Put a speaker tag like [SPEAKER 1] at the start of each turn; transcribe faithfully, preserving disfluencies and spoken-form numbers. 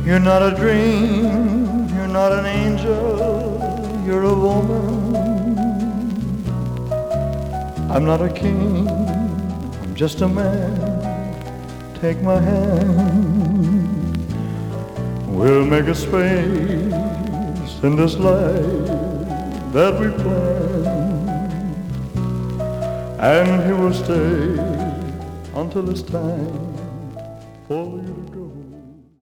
[SPEAKER 1] You're not a dream, you're not an angel, you're a woman. I'm not a king, I'm just a man. Take my hand. We'll make a space in this life that we planned, and he will stay until it's time for you to go.